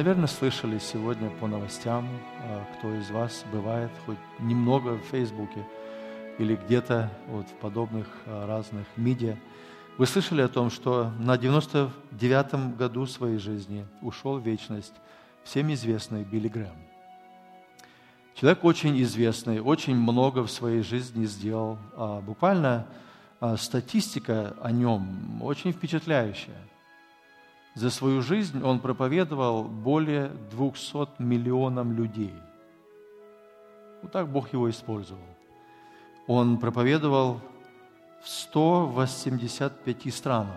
наверное, слышали сегодня по новостям, кто из вас бывает хоть немного в Фейсбуке или где-то вот в подобных разных медиа. Вы слышали о том, что на 99-м году своей жизни ушел в вечность всем известный Билли Грэм. Человек очень известный, очень много в своей жизни сделал. Буквально статистика о нем очень впечатляющая. За свою жизнь он проповедовал более 200 миллионам людей. Вот так Бог его использовал. Он проповедовал в 185 странах.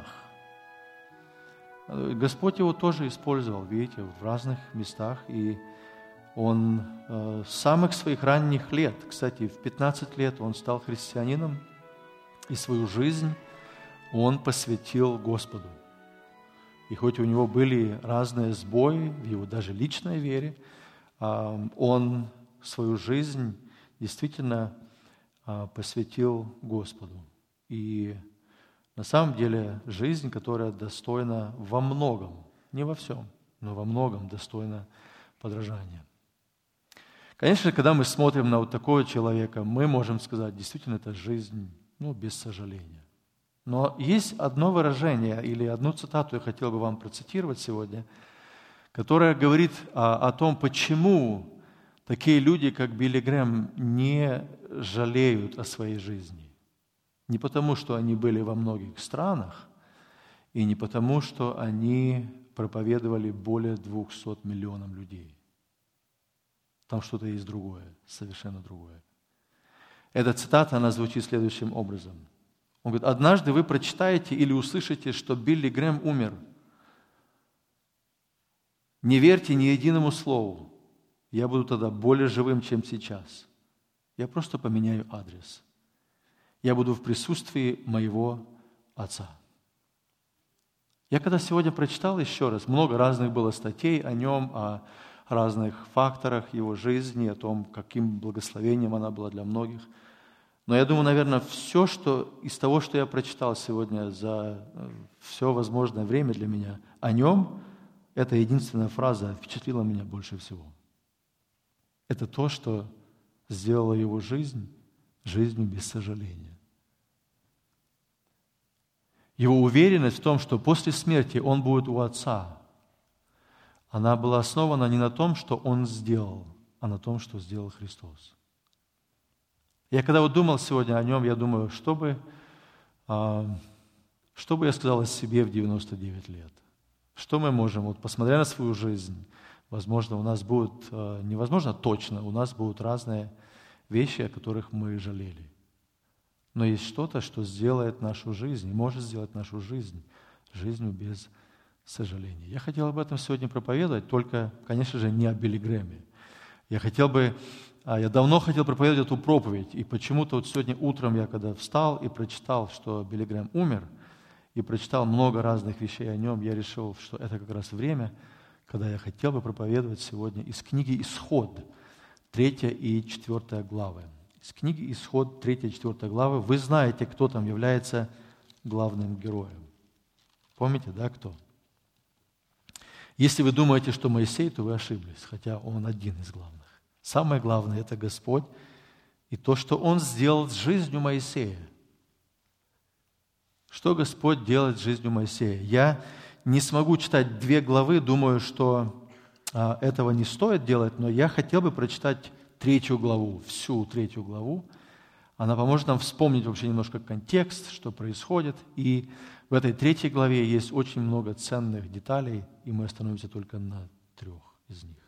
Господь его тоже использовал, видите, в разных местах. И он с самых своих ранних лет, кстати, в 15 лет он стал христианином, и свою жизнь он посвятил Господу. И хоть у него были разные сбои в его даже личной вере, он свою жизнь действительно посвятил Господу. И на самом деле жизнь, которая достойна во многом, не во всем, но во многом достойна подражания. Конечно, когда мы смотрим на вот такого человека, мы можем сказать, действительно, это жизнь, без сожаления. Но есть одно выражение или одну цитату я хотел бы вам процитировать сегодня, которая говорит о том, почему такие люди, как Билли Грэм, не жалеют о своей жизни. Не потому, что они были во многих странах, и не потому, что они проповедовали более 200 миллионам людей. Там что-то есть другое, совершенно другое. Эта цитата, она звучит следующим образом. Он говорит, однажды вы прочитаете или услышите, что Билли Грэм умер. Не верьте ни единому слову. Я буду тогда более живым, чем сейчас. Я просто поменяю адрес. Я буду в присутствии моего Отца. Я когда сегодня прочитал еще раз, много разных было статей о нем, о разных факторах его жизни, о том, каким благословением она была для многих. Но я думаю, наверное, все, что из того, что я прочитал сегодня за все возможное время для меня, о нем, эта единственная фраза впечатлила меня больше всего. Это то, что сделало его жизнь жизнью без сожаления. Его уверенность в том, что после смерти он будет у Отца, она была основана не на том, что он сделал, а на том, что сделал Христос. Я когда вот думал сегодня о нем, я думаю, что бы я сказал о себе в 99 лет? Что мы можем, вот посмотря на свою жизнь, возможно, у нас будут, невозможно точно, у нас будут разные вещи, о которых мы жалели. Но есть что-то, что сделает нашу жизнь, может сделать нашу жизнь жизнью без сожаления. Я хотел об этом сегодня проповедовать, только, конечно же, не о Билли Грэме. Я давно хотел проповедовать эту проповедь, и почему-то вот сегодня утром я когда встал и прочитал, что Билли Грэм умер, и прочитал много разных вещей о нем, я решил, что это как раз время, когда я хотел бы проповедовать сегодня из книги «Исход», 3 и 4 главы. Из книги «Исход», 3 и 4 главы. Вы знаете, кто там является главным героем. Помните, да, кто? Если вы думаете, что Моисей, то вы ошиблись, хотя он один из главных. Самое главное – это Господь и то, что Он сделал с жизнью Моисея. Что Господь делает с жизнью Моисея? Я не смогу читать 2 главы, думаю, что этого не стоит делать, но я хотел бы прочитать 3 главу, всю 3 главу. Она поможет нам вспомнить вообще немножко контекст, что происходит. И в этой 3 главе есть очень много ценных деталей, и мы остановимся только на 3 из них.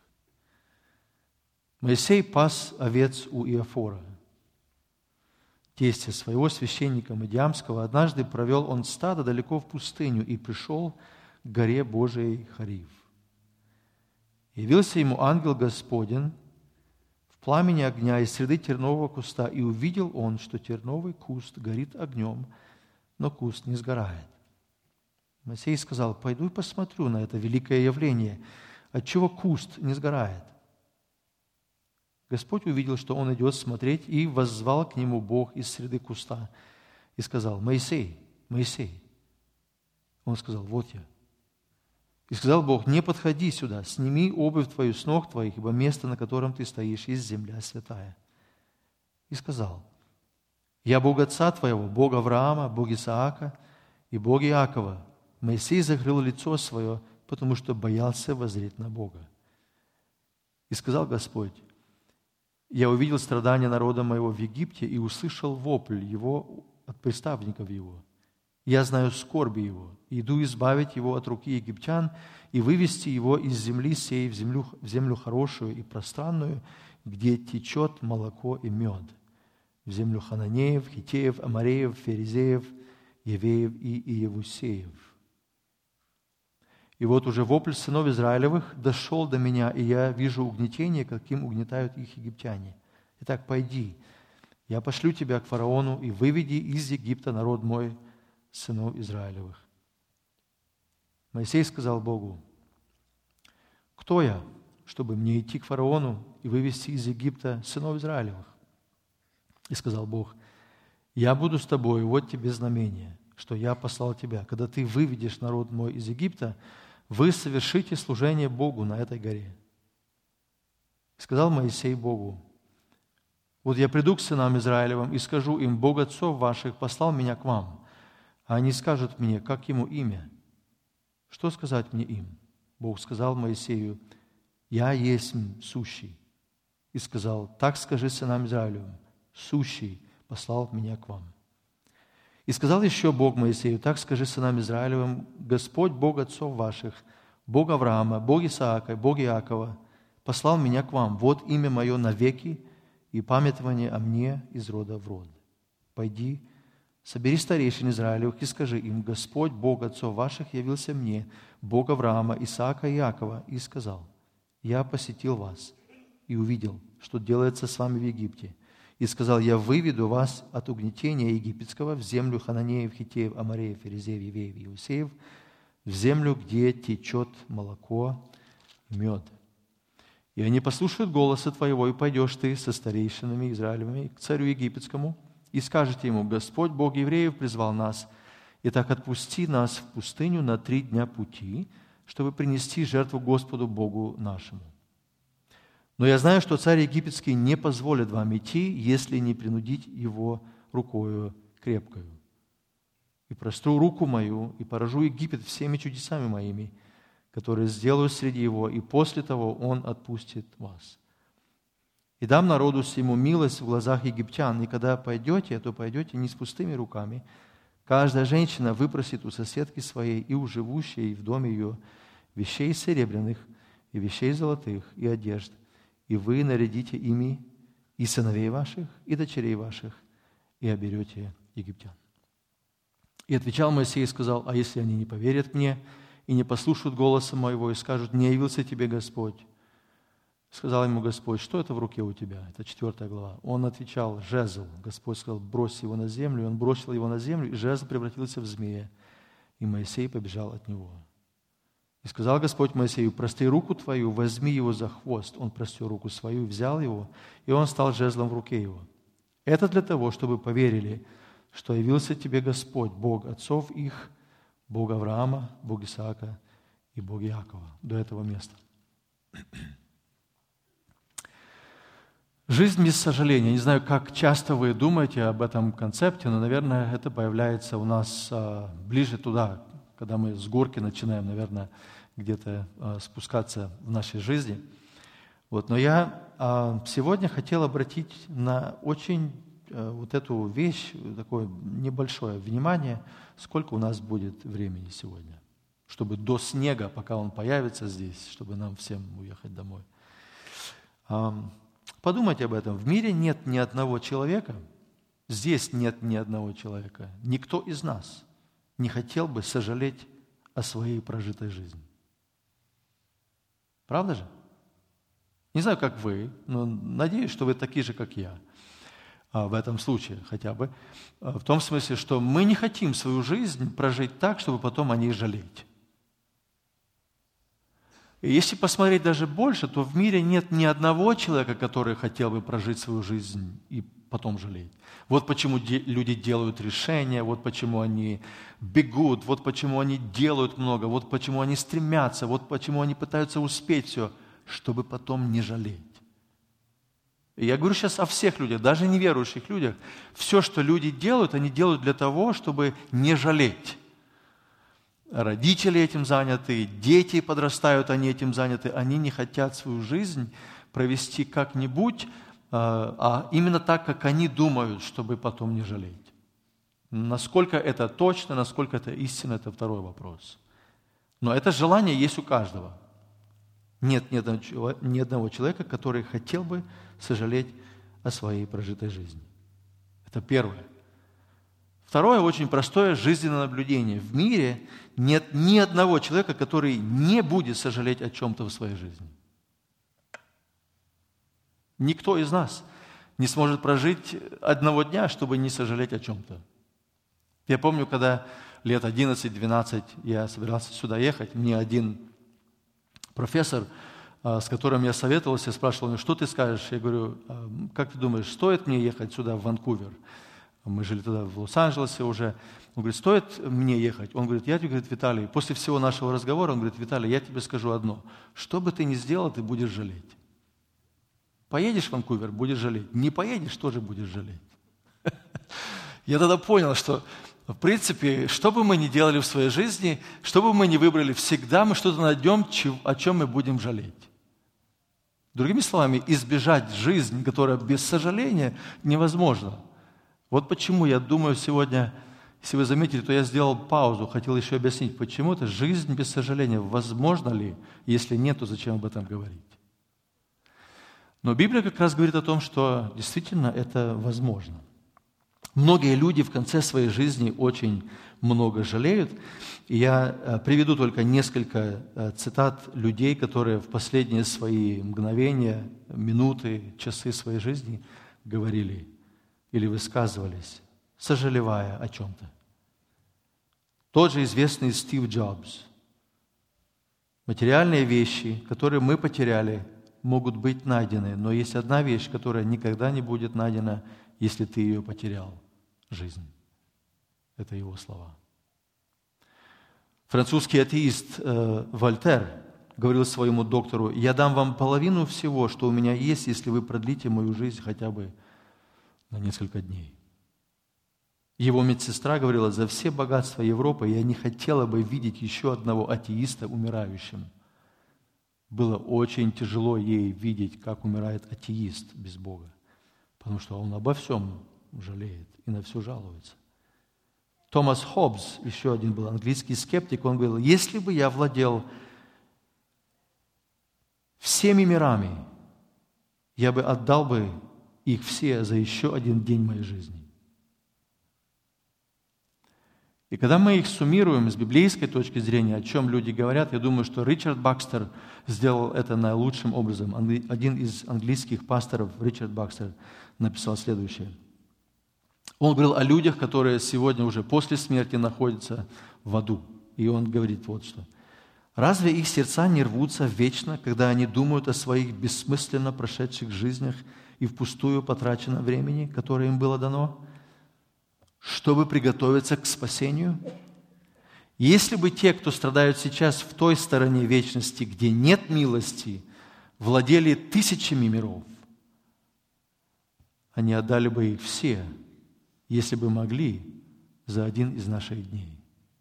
Моисей пас овец у Иофора, тестя своего священника Мидиамского. Однажды провел он стадо далеко в пустыню и пришел к горе Божией Хорив. Явился ему ангел Господень в пламени огня из среды тернового куста, и увидел он, что терновый куст горит огнем, но куст не сгорает. Моисей сказал: «Пойду и посмотрю на это великое явление, отчего куст не сгорает». Господь увидел, что он идет смотреть, и воззвал к нему Бог из среды куста и сказал: «Моисей, Моисей». Он сказал: «Вот я». И сказал Бог: не подходи сюда, сними обувь твою с ног твоих, ибо место, на котором ты стоишь, есть земля святая. И сказал: я Бог отца твоего, Бог Авраама, Бог Исаака и Бог Иакова. Моисей закрыл лицо свое, потому что боялся воззреть на Бога. И сказал Господь: я увидел страдания народа моего в Египте и услышал вопль его от приставников его. Я знаю скорби его, и иду избавить его от руки египтян и вывести его из земли сей в землю хорошую и пространную, где течет молоко и мед, в землю хананеев, хитеев, амореев, ферезеев, евеев и иевусеев. И вот уже вопль сынов Израилевых дошел до меня, и я вижу угнетение, каким угнетают их египтяне. Итак, пойди, я пошлю тебя к фараону, и выведи из Египта народ мой, сынов Израилевых. Моисей сказал Богу: кто я, чтобы мне идти к фараону и вывести из Египта сынов Израилевых? И сказал Бог: я буду с тобой, вот тебе знамение, что я послал тебя. Когда ты выведешь народ мой из Египта, вы совершите служение Богу на этой горе. И сказал Моисей Богу: вот я приду к сынам Израилевым и скажу им: Бог отцов ваших послал меня к вам. А они скажут мне: как ему имя? Что сказать мне им? Бог сказал Моисею: я есть сущий. И сказал: так скажи сынам Израилевым: сущий послал меня к вам. И сказал еще Бог Моисею: так скажи сынам Израилевым: Господь, Бог отцов ваших, Бог Авраама, Бог Исаака, Бог Иакова, послал меня к вам. Вот имя мое навеки, и памятование о мне из рода в род. Пойди, собери старейшин Израилевых и скажи им: Господь, Бог отцов ваших, явился мне, Бог Авраама, Исаака и Иакова, и сказал: я посетил вас и увидел, что делается с вами в Египте. И сказал: я выведу вас от угнетения египетского в землю хананеев, хитеев, амореев, ферезеев, евеев и иусеев, в землю, где течет молоко и мед. И они послушают голоса твоего, и пойдешь ты со старейшинами Израилевыми к царю египетскому, и скажете ему: Господь, Бог евреев, призвал нас. Итак, отпусти нас в пустыню на 3 дня пути, чтобы принести жертву Господу Богу нашему. Но я знаю, что царь египетский не позволит вам идти, если не принудить его рукою крепкою. И простру руку мою, и поражу Египет всеми чудесами моими, которые сделаю среди его, и после того он отпустит вас. И дам народу сему милость в глазах египтян, и когда пойдете, то пойдете не с пустыми руками. Каждая женщина выпросит у соседки своей и у живущей в доме ее вещей серебряных и вещей золотых и одежд, и вы нарядите ими и сыновей ваших, и дочерей ваших, и оберете египтян. И отвечал Моисей и сказал: а если они не поверят мне и не послушают голоса моего, и скажут: не явился тебе Господь? Сказал ему Господь: что это в руке у тебя? Это 4 глава. Он отвечал: жезл. Господь сказал: брось его на землю. И он бросил его на землю, и жезл превратился в змея. И Моисей побежал от него. И сказал Господь Моисею: простри руку твою, возьми его за хвост. Он простер руку свою, взял его, и он стал жезлом в руке его. Это для того, чтобы поверили, что явился тебе Господь, Бог отцов их, Бог Авраама, Бог Исаака и Бог Иакова. До этого места. Жизнь без сожаления. Не знаю, как часто вы думаете об этом концепте, но, наверное, это появляется у нас ближе туда, когда мы с горки начинаем, наверное, где-то спускаться в нашей жизни. Но я сегодня хотел обратить на очень вот эту вещь, такое небольшое внимание, сколько у нас будет времени сегодня, чтобы до снега, пока он появится здесь, чтобы нам всем уехать домой. Подумайте об этом. В мире нет ни одного человека, здесь нет ни одного человека, никто из нас не хотел бы сожалеть о своей прожитой жизни. Правда же? Не знаю, как вы, но надеюсь, что вы такие же, как я. В этом случае хотя бы. В том смысле, что мы не хотим свою жизнь прожить так, чтобы потом о ней жалеть. И если посмотреть даже больше, то в мире нет ни одного человека, который хотел бы прожить свою жизнь и потом жалеть. Вот почему люди делают решения, вот почему они бегут, вот почему они делают много, вот почему они стремятся, вот почему они пытаются успеть все, чтобы потом не жалеть. И я говорю сейчас о всех людях, даже неверующих людях. Все, что люди делают, они делают для того, чтобы не жалеть. Родители этим заняты, дети подрастают, они этим заняты. Они не хотят свою жизнь провести как-нибудь, а именно так, как они думают, чтобы потом не жалеть. Насколько это точно, насколько это истинно, это второй вопрос. Но это желание есть у каждого. Нет ни одного человека, который хотел бы сожалеть о своей прожитой жизни. Это первое. Второе, очень простое жизненное наблюдение. В мире нет ни одного человека, который не будет сожалеть о чем-то в своей жизни. Никто из нас не сможет прожить одного дня, чтобы не сожалеть о чем-то. Я помню, когда лет 11-12 я собирался сюда ехать, мне один профессор, с которым я советовался, спрашивал меня, что ты скажешь? Я говорю, как ты думаешь, стоит мне ехать сюда, в Ванкувер? Мы жили тогда в Лос-Анджелесе уже. Он говорит, стоит мне ехать? Он говорит, я тебе, говорит, Виталий, после всего нашего разговора, он говорит, Виталий, я тебе скажу одно. Что бы ты ни сделал, ты будешь жалеть. Поедешь в Ванкувер, будешь жалеть. Не поедешь, тоже будешь жалеть. Я тогда понял, что, в принципе, что бы мы ни делали в своей жизни, что бы мы ни выбрали, всегда мы что-то найдем, о чем мы будем жалеть. Другими словами, избежать жизнь, которая без сожаления, невозможно. Вот почему я думаю сегодня, если вы заметили, то я сделал паузу, хотел еще объяснить, почему это жизнь без сожаления. Возможно ли? Если нет, то зачем об этом говорить? Но Библия как раз говорит о том, что действительно это возможно. Многие люди в конце своей жизни очень много жалеют. И я приведу только несколько цитат людей, которые в последние свои мгновения, минуты, часы своей жизни говорили или высказывались, сожалевая о чем-то. Тот же известный Стив Джобс. Материальные вещи, которые мы потеряли, могут быть найдены, но есть одна вещь, которая никогда не будет найдена, если ты ее потерял. Жизнь. Это его слова. Французский атеист Вольтер говорил своему доктору, «Я дам вам половину всего, что у меня есть, если вы продлите мою жизнь хотя бы на несколько дней». Его медсестра говорила, «За все богатства Европы я не хотела бы видеть еще одного атеиста умирающим». Было очень тяжело ей видеть, как умирает атеист без Бога, потому что он обо всем жалеет и на все жалуется. Томас Хоббс, еще один был английский скептик, он говорил, если бы я владел всеми мирами, я бы отдал бы их все за еще один день моей жизни. И когда мы их суммируем с библейской точки зрения, о чем люди говорят, я думаю, что Ричард Бакстер сделал это наилучшим образом. Один из английских пасторов, Ричард Бакстер, написал следующее. Он говорил о людях, которые сегодня уже после смерти находятся в аду. И он говорит вот что. «Разве их сердца не рвутся вечно, когда они думают о своих бессмысленно прошедших жизнях и впустую потраченном времени, которое им было дано, чтобы приготовиться к спасению? Если бы те, кто страдают сейчас в той стороне вечности, где нет милости, владели тысячами миров, они отдали бы их все, если бы могли, за один из наших дней.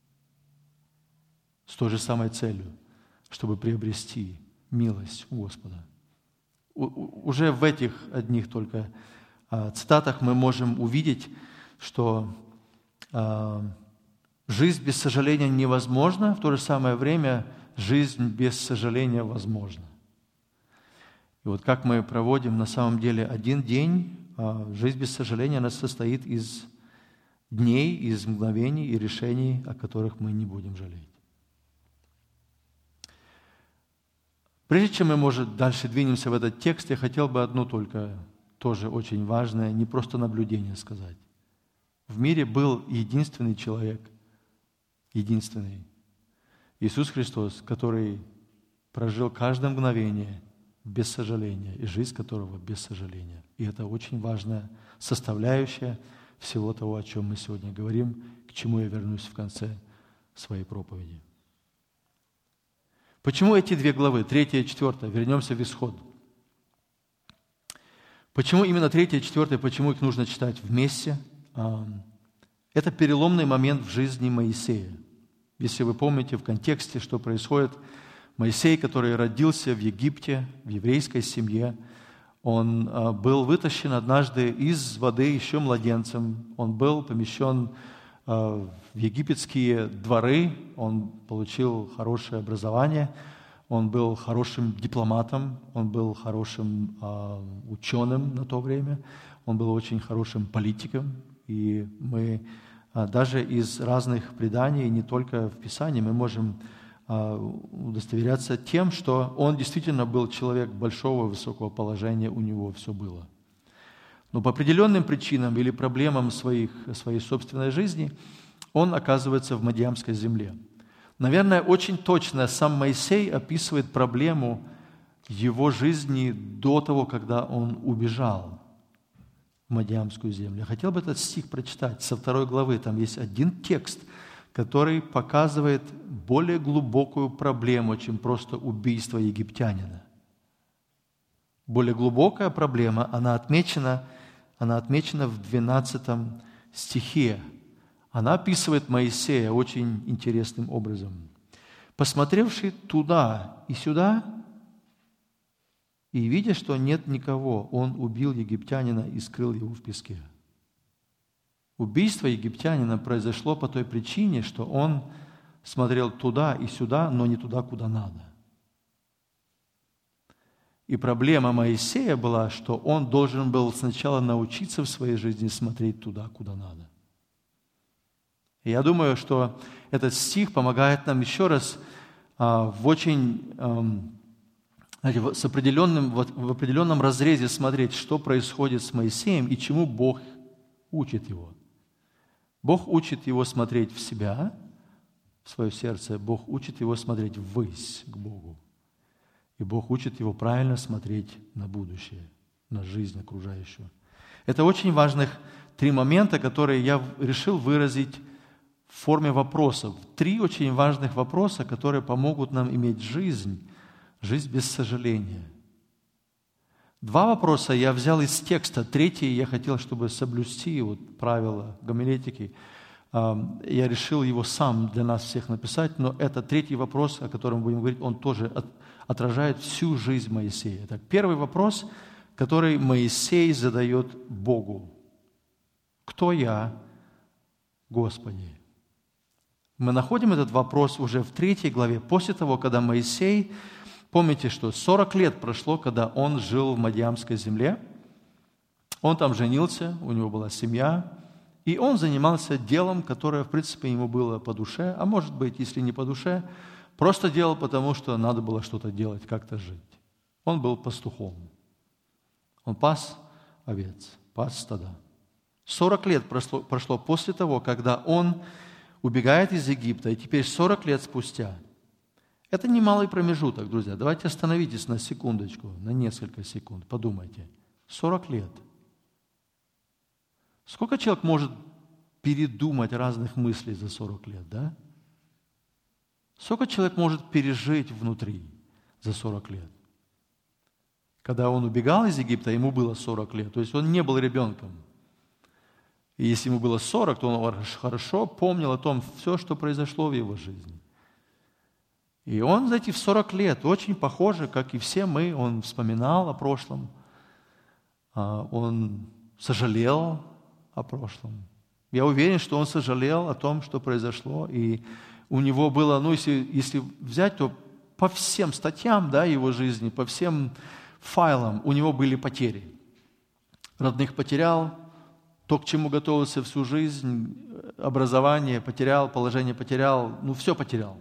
С той же самой целью, чтобы приобрести милость у Господа. Уже в этих одних только цитатах мы можем увидеть, что жизнь без сожаления невозможна, в то же самое время жизнь без сожаления возможна. И вот как мы проводим на самом деле один день, жизнь без сожаления, она состоит из дней, из мгновений и решений, о которых мы не будем жалеть. Прежде чем мы, может, дальше двинемся в этот текст, я хотел бы одно только, тоже очень важное, не просто наблюдение сказать. В мире был единственный человек, единственный, Иисус Христос, который прожил каждое мгновение без сожаления, и жизнь которого без сожаления. И это очень важная составляющая всего того, о чем мы сегодня говорим, к чему я вернусь в конце своей проповеди. Почему эти две главы, 3 и 4? Вернемся в Исход. Почему именно 3 и 4? Почему их нужно читать вместе? Это переломный момент в жизни Моисея. Если вы помните в контексте, что происходит, Моисей, который родился в Египте, в еврейской семье, он был вытащен однажды из воды еще младенцем. Он был помещен в египетские дворы, он получил хорошее образование, он был хорошим дипломатом, он был хорошим ученым на то время, он был очень хорошим политиком. И мы даже из разных преданий, не только в Писании, мы можем удостоверяться тем, что он действительно был человек большого высокого положения, у него все было. Но по определенным причинам или проблемам своей собственной жизни он оказывается в Мадьямской земле. Наверное, очень точно сам Моисей описывает проблему его жизни до того, когда он убежал в Мадьямскую землю. Я хотел бы этот стих прочитать со 2 главы. Там есть один текст, который показывает более глубокую проблему, чем просто убийство египтянина. Более глубокая проблема, она отмечена в 12 стихе. Она описывает Моисея очень интересным образом. «Посмотревший туда и сюда, и видя, что нет никого, он убил египтянина и скрыл его в песке». Убийство египтянина произошло по той причине, что он смотрел туда и сюда, но не туда, куда надо. И проблема Моисея была, что он должен был сначала научиться в своей жизни смотреть туда, куда надо. И я думаю, что этот стих помогает нам еще раз в определенном разрезе смотреть, что происходит с Моисеем и чему Бог учит его. Бог учит его смотреть в себя, в свое сердце. Бог учит его смотреть ввысь к Богу. И Бог учит его правильно смотреть на будущее, на жизнь окружающую. Это очень важных 3 момента, которые я решил выразить в форме вопросов. 3 очень важных вопроса, которые помогут нам иметь жизнь без сожаления. 2 вопроса я взял из текста. 3 я хотел, чтобы соблюсти правила гомилетики. Я решил его сам для нас всех написать, но это 3 вопрос, о котором будем говорить, он тоже отражает всю жизнь Моисея. Так, первый вопрос, который Моисей задает Богу. «Кто я, Господи?» Мы находим этот вопрос уже в 3 главе, после того, когда Моисей, помните, что 40 лет прошло, когда он жил в Мадьямской земле, он там женился, у него была семья, и он занимался делом, которое, в принципе, ему было по душе, а может быть, если не по душе, просто делал, потому что надо было что-то делать, как-то жить. Он был пастухом. Он пас овец, пас стада. 40 лет прошло после того, когда он убегает из Египта, и теперь 40 лет спустя. Это немалый промежуток, друзья. Давайте остановитесь на секундочку, на несколько секунд. Подумайте. 40 лет. Сколько человек может передумать разных мыслей за 40 лет, да? Сколько человек может пережить внутри за 40 лет? Когда он убегал из Египта, ему было 40 лет. То есть он не был ребенком. И если ему было 40, то он хорошо помнил о том, все, что произошло в его жизни. И он, знаете, в 40 лет, очень похоже, как и все мы, он вспоминал о прошлом, он сожалел о прошлом. Я уверен, что он сожалел о том, что произошло, и у него было, если взять, то по всем статьям, да, его жизни, по всем файлам у него были потери. Родных потерял, то, к чему готовился всю жизнь, образование потерял, положение потерял, все потерял.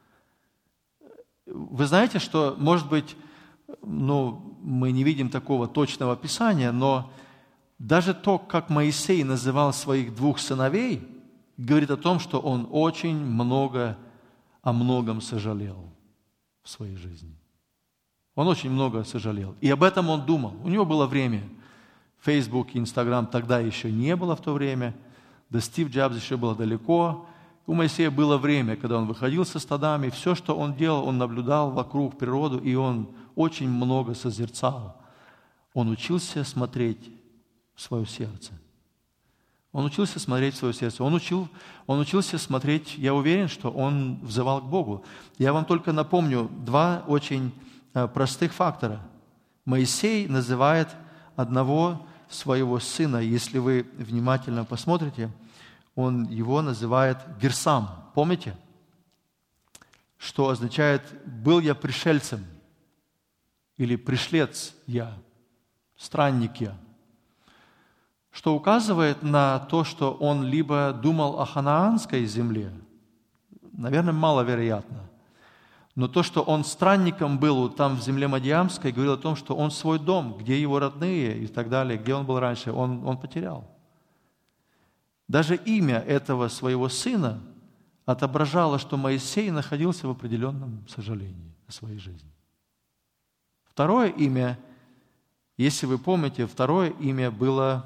Вы знаете, что, может быть, мы не видим такого точного описания, но даже то, как Моисей называл своих 2 сыновей, говорит о том, что он очень о многом сожалел в своей жизни. Он очень много сожалел. И об этом он думал. У него было время. Facebook и Instagram тогда еще не было в то время. До Стив Джобс еще было далеко. У Моисея было время, когда он выходил со стадами. Все, что он делал, он наблюдал вокруг природу, и он очень много созерцал. Он учился смотреть в свое сердце. Он учился смотреть в свое сердце. Он учился смотреть, я уверен, что он взывал к Богу. Я вам только напомню два очень простых фактора. Моисей называет одного своего сына, если вы внимательно посмотрите, он его называет Герсам. Помните? Что означает «был я пришельцем» или «пришлец я», «странник я». Что указывает на то, что он либо думал о ханаанской земле, наверное, маловероятно, но то, что он странником был там в земле Мадиамской, говорил о том, что он свой дом, где его родные и так далее, где он был раньше, он потерял. Даже имя этого своего сына отображало, что Моисей находился в определенном сожалении о своей жизни. Второе имя, если вы помните, второе имя было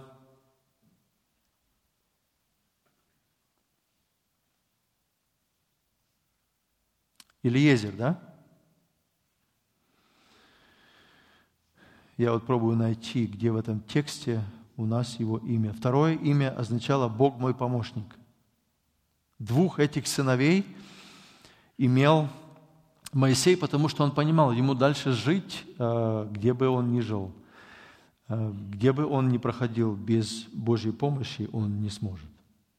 Элиезер, да? Я вот пробую найти, где в этом тексте у нас его имя. Второе имя означало «Бог мой помощник». Двух этих сыновей имел Моисей, потому что он понимал, ему дальше жить, где бы он ни жил, где бы он ни проходил, без Божьей помощи он не сможет.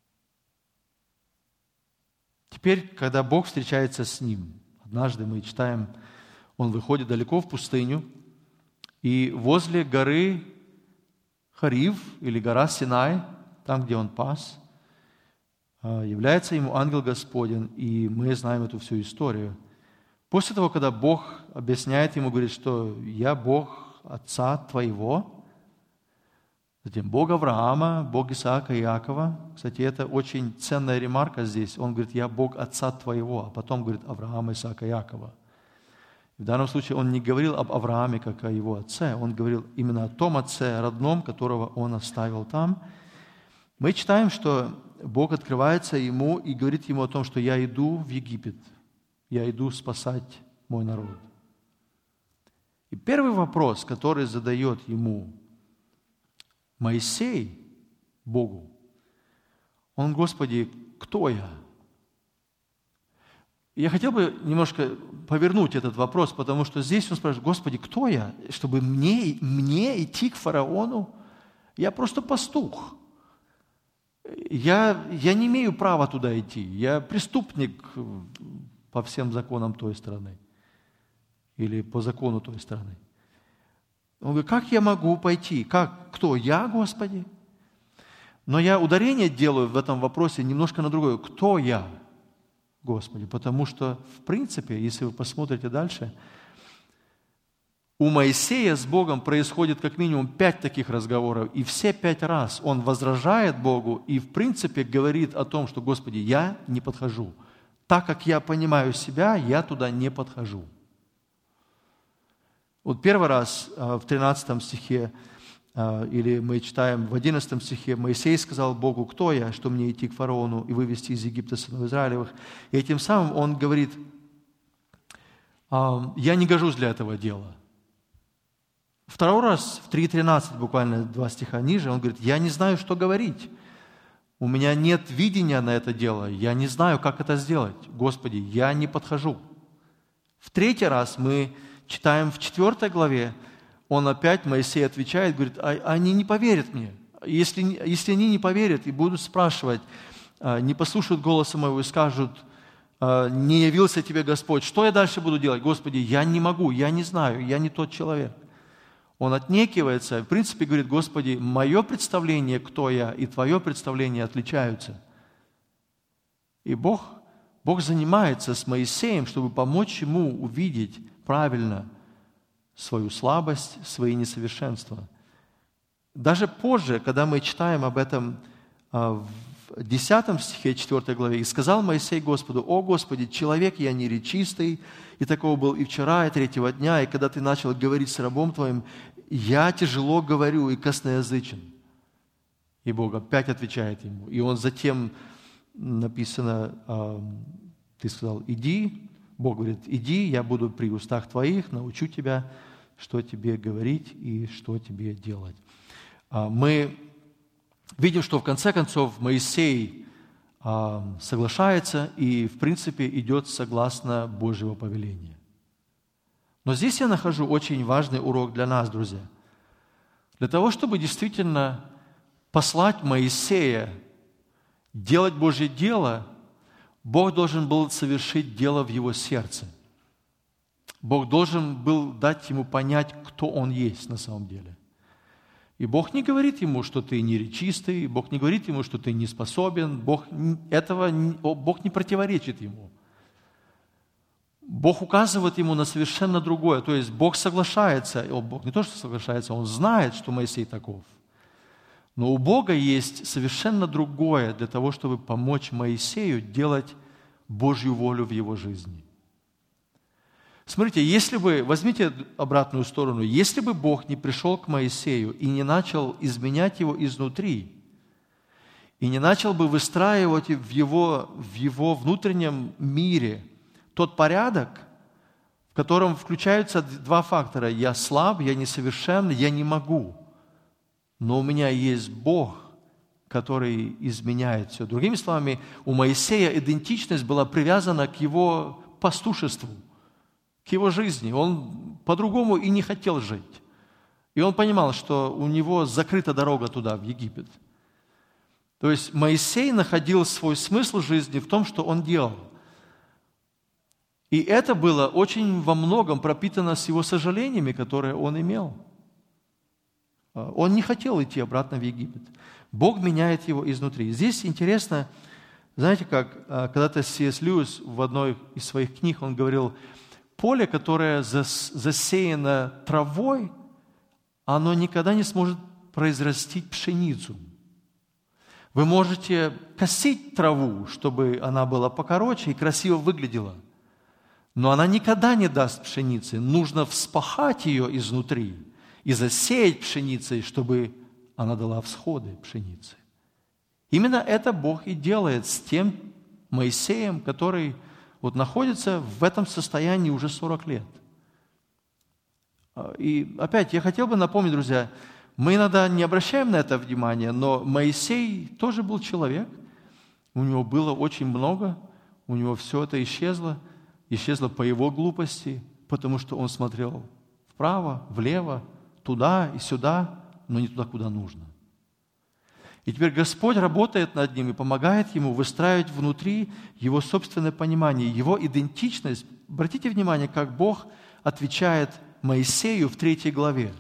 Теперь, когда Бог встречается с ним, однажды мы читаем, он выходит далеко в пустыню, и возле горы Харив, или гора Синай, там, где он пас, является ему ангел Господень, и мы знаем эту всю историю. После того, когда Бог объясняет ему, говорит, что «Я Бог отца твоего», затем Бог Авраама, Бог Исаака и Иакова. Кстати, это очень ценная ремарка здесь. Он говорит, я Бог отца твоего, а потом говорит Авраама, Исаака и Иакова. В данном случае он не говорил об Аврааме, как о его отце. Он говорил именно о том отце родном, которого он оставил там. Мы читаем, что Бог открывается ему и говорит ему о том, что я иду в Египет. Я иду спасать мой народ. И первый вопрос, который задает ему Моисей Богу, он, Господи, кто я? Я хотел бы немножко повернуть этот вопрос, потому что здесь он спрашивает, Господи, кто я, чтобы мне идти к фараону? Я просто пастух. Я не имею права туда идти. Я преступник по всем законам той страны или по закону той страны. Он говорит, как я могу пойти? Кто? Я, Господи? Но я ударение делаю в этом вопросе немножко на другое. Кто я, Господи? Потому что, в принципе, если вы посмотрите дальше, у Моисея с Богом происходит как минимум 5 таких разговоров, и все 5 раз он возражает Богу и, в принципе, говорит о том, что, Господи, я не подхожу. Так как я понимаю себя, я туда не подхожу. Вот первый раз в 13 стихе, или мы читаем в 11 стихе, Моисей сказал Богу, кто я, что мне идти к фараону и вывести из Египта сынов Израилевых. И этим самым он говорит, я не гожусь для этого дела. Второй раз, в 3:13, буквально 2 стиха ниже, он говорит, я не знаю, что говорить. У меня нет видения на это дело, я не знаю, как это сделать. Господи, я не подхожу. В 3-й раз мы читаем в 4 главе, Моисей отвечает, говорит, они не поверят мне. Если они не поверят и будут спрашивать, не послушают голоса моего и скажут, не явился тебе Господь, что я дальше буду делать? Господи, я не могу, я не знаю, я не тот человек. Он отнекивается, в принципе говорит, Господи, мое представление, кто я, и Твое представление отличаются. И Бог занимается с Моисеем, чтобы помочь ему увидеть правильно свою слабость, свои несовершенства. Даже позже, когда мы читаем об этом в в 10 стихе 4 главе, «И сказал Моисей Господу: О Господи, человек я неречистый, и такого был и вчера, и третьего дня, и когда ты начал говорить с рабом твоим, я тяжело говорю и косноязычен». И Бог опять отвечает ему. И он затем, написано, ты сказал: иди. Бог говорит: иди, я буду при устах твоих, научу тебя, что тебе говорить и что тебе делать. Мы видим, что в конце концов Моисей соглашается и, в принципе, идет согласно Божьего повеления. Но здесь я нахожу очень важный урок для нас, друзья. Для того, чтобы действительно послать Моисея делать Божье дело, Бог должен был совершить дело в его сердце. Бог должен был дать ему понять, кто он есть на самом деле. И Бог не говорит ему, что ты неречистый, Бог не говорит ему, что ты не способен, Бог не противоречит ему. Бог указывает ему на совершенно другое. То есть Бог соглашается, Бог не то, что соглашается, Он знает, что Моисей таков. Но у Бога есть совершенно другое для того, чтобы помочь Моисею делать Божью волю в его жизни. Смотрите, возьмите обратную сторону, если бы Бог не пришел к Моисею и не начал изменять его изнутри, и не начал бы выстраивать в его внутреннем мире тот порядок, в котором включаются два фактора: я слаб, я несовершен, я не могу. Но у меня есть Бог, который изменяет все. Другими словами, у Моисея идентичность была привязана к его пастушеству, к его жизни. Он по-другому и не хотел жить. И он понимал, что у него закрыта дорога туда, в Египет. То есть Моисей находил свой смысл жизни в том, что он делал. И это было очень во многом пропитано с его сожалениями, которые он имел. Он не хотел идти обратно в Египет. Бог меняет его изнутри. Здесь интересно, знаете как, когда-то С.С. Льюис в одной из своих книг, он говорил: поле, которое засеяно травой, оно никогда не сможет произрастить пшеницу. Вы можете косить траву, чтобы она была покороче и красиво выглядела, но она никогда не даст пшеницы. Нужно вспахать ее изнутри и засеять пшеницей, чтобы она дала всходы пшеницы. Именно это Бог и делает с тем Моисеем, который находится в этом состоянии уже 40 лет. И опять я хотел бы напомнить, друзья, мы иногда не обращаем на это внимания, но Моисей тоже был человек, у него было очень много, у него все это исчезло по его глупости, потому что он смотрел вправо, влево, туда и сюда, но не туда, куда нужно. И теперь Господь работает над ним и помогает ему выстраивать внутри его собственное понимание, его идентичность. Обратите внимание, как Бог отвечает Моисею в 3 главе.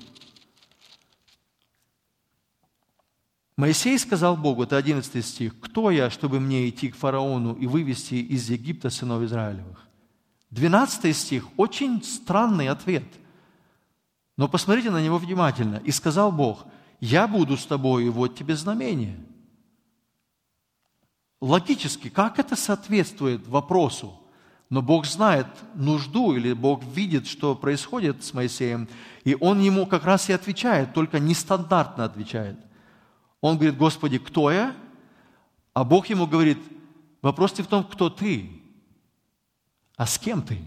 Моисей сказал Богу, это 11 стих: «Кто я, чтобы мне идти к фараону и вывести из Египта сынов Израилевых?» 12 стих, очень странный ответ. Но посмотрите на него внимательно. «И сказал Бог: я буду с тобой, и вот тебе знамение». Логически, как это соответствует вопросу? Но Бог знает нужду, или Бог видит, что происходит с Моисеем, и Он ему как раз и отвечает, только нестандартно отвечает. Он говорит: «Господи, кто я?» А Бог ему говорит: вопрос не в том, кто ты, а с кем ты.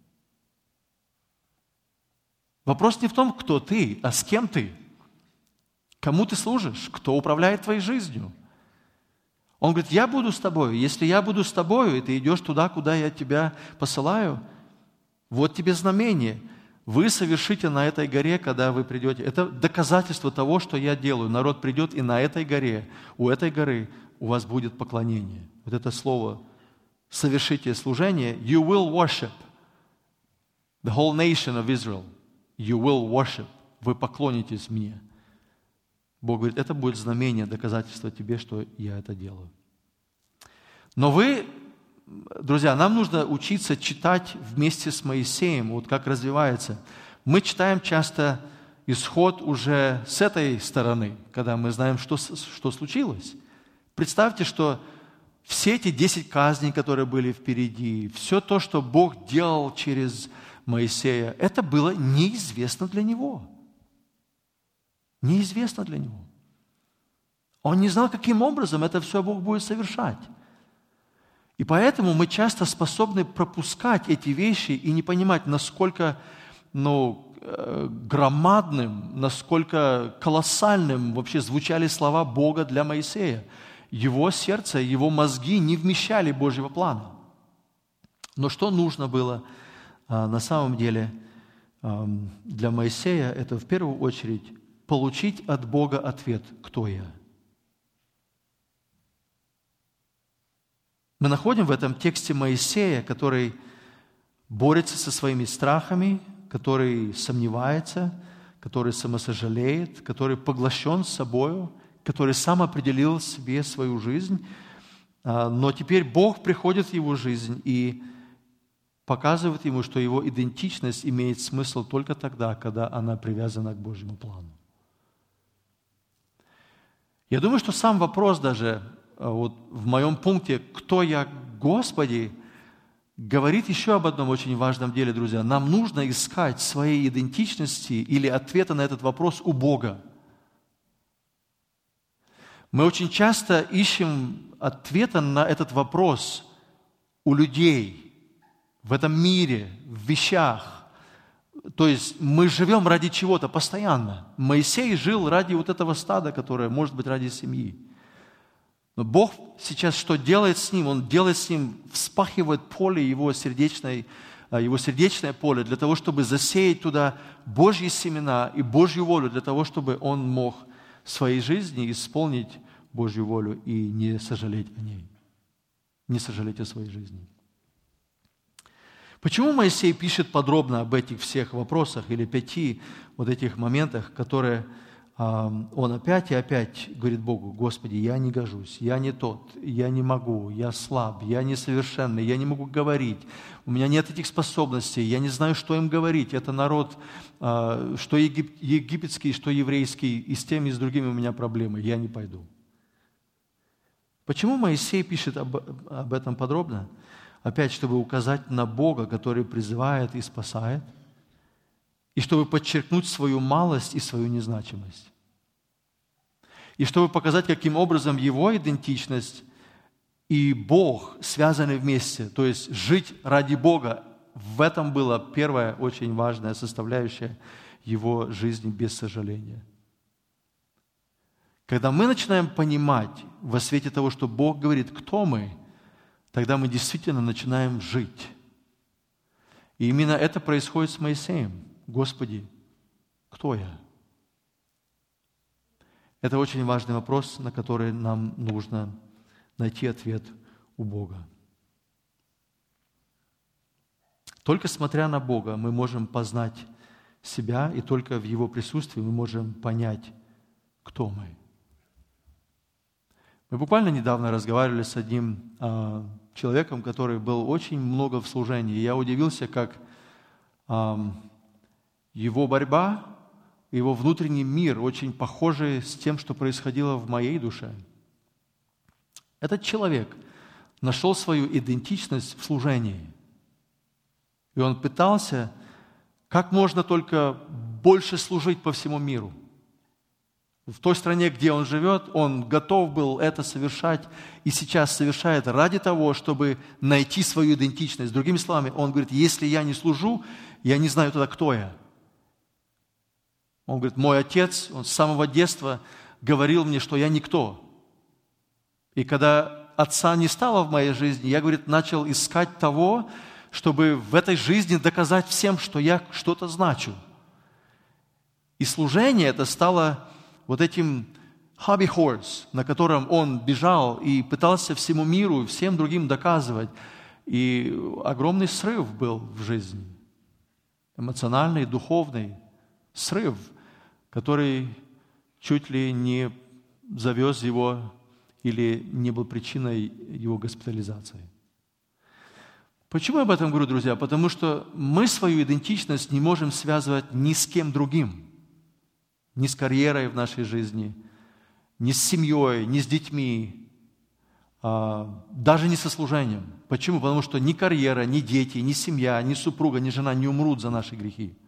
Вопрос не в том, кто ты, а с кем ты. Кому ты служишь? Кто управляет твоей жизнью? Он говорит: я буду с тобой. Если я буду с тобой, и ты идешь туда, куда я тебя посылаю, вот тебе знамение. Вы совершите на этой горе, когда вы придете. Это доказательство того, что я делаю. Народ придет, и на этой горе, у этой горы у вас будет поклонение. Вот это слово «совершите служение». You will worship. The whole nation of Israel. You will worship. Вы поклонитесь мне. Бог говорит: это будет знамение, доказательство тебе, что я это делаю. Но друзья, нам нужно учиться читать вместе с Моисеем, вот как развивается. Мы читаем часто исход уже с этой стороны, когда мы знаем, что случилось. Представьте, что все эти 10 казней, которые были впереди, все то, что Бог делал через Моисея, это было неизвестно для него. Неизвестно для него. Он не знал, каким образом это все Бог будет совершать. И поэтому мы часто способны пропускать эти вещи и не понимать, насколько громадным, насколько колоссальным вообще звучали слова Бога для Моисея. Его сердце, его мозги не вмещали Божьего плана. Но что нужно было на самом деле для Моисея, это в первую очередь получить от Бога ответ «Кто я?». Мы находим в этом тексте Моисея, который борется со своими страхами, который сомневается, который самосожалеет, который поглощен собою, который сам определил себе свою жизнь, но теперь Бог приходит в его жизнь и показывает ему, что его идентичность имеет смысл только тогда, когда она привязана к Божьему плану. Я думаю, что сам вопрос даже в моем пункте «Кто я, Господи?» говорит еще об одном очень важном деле, друзья. Нам нужно искать своей идентичности или ответа на этот вопрос у Бога. Мы очень часто ищем ответа на этот вопрос у людей, в этом мире, в вещах. То есть мы живем ради чего-то постоянно. Моисей жил ради вот этого стада, которое может быть ради семьи. Но Бог сейчас что делает с ним? Он делает с ним, вспахивает поле, его сердечное поле, для того, чтобы засеять туда Божьи семена и Божью волю, для того, чтобы он мог в своей жизни исполнить Божью волю и не сожалеть о ней, не сожалеть о своей жизни. Почему Моисей пишет подробно об этих всех вопросах или 5 вот этих моментах, которые он опять и опять говорит Богу: «Господи, я не гожусь, я не тот, я не могу, я слаб, я несовершенный, я не могу говорить, у меня нет этих способностей, я не знаю, что им говорить, это народ, что египетский, что еврейский, и с теми, и с другими у меня проблемы, я не пойду». Почему Моисей пишет об этом подробно? Опять, чтобы указать на Бога, который призывает и спасает, и чтобы подчеркнуть свою малость и свою незначимость. И чтобы показать, каким образом его идентичность и Бог связаны вместе. То есть жить ради Бога, в этом была первая очень важная составляющая его жизни без сожаления. Когда мы начинаем понимать во свете того, что Бог говорит, кто мы, тогда мы действительно начинаем жить. И именно это происходит с Моисеем. Господи, кто я? Это очень важный вопрос, на который нам нужно найти ответ у Бога. Только смотря на Бога мы можем познать себя, и только в Его присутствии мы можем понять, кто мы. Мы буквально недавно разговаривали с одним человеком, который был очень много в служении. И я удивился, как его борьба, его внутренний мир очень похожи с тем, что происходило в моей душе. Этот человек нашел свою идентичность в служении. И он пытался, как можно только больше служить по всему миру. В той стране, где он живет, он готов был это совершать и сейчас совершает ради того, чтобы найти свою идентичность. Другими словами, он говорит, если я не служу, я не знаю тогда, кто я. Он говорит, мой отец, он с самого детства говорил мне, что я никто. И когда отца не стало в моей жизни, я, говорит, начал искать того, чтобы в этой жизни доказать всем, что я что-то значу. И служение это стало вот этим hobby horse, на котором он бежал и пытался всему миру и всем другим доказывать. И огромный срыв был в жизни. Эмоциональный, духовный срыв, который чуть ли не завез его или не был причиной его госпитализации. Почему я об этом говорю, друзья? Потому что мы свою идентичность не можем связывать ни с кем другим. Ни с карьерой в нашей жизни, ни с семьей, ни с детьми, даже не со служением. Почему? Потому что ни карьера, ни дети, ни семья, ни супруга, ни жена не умрут за наши грехи.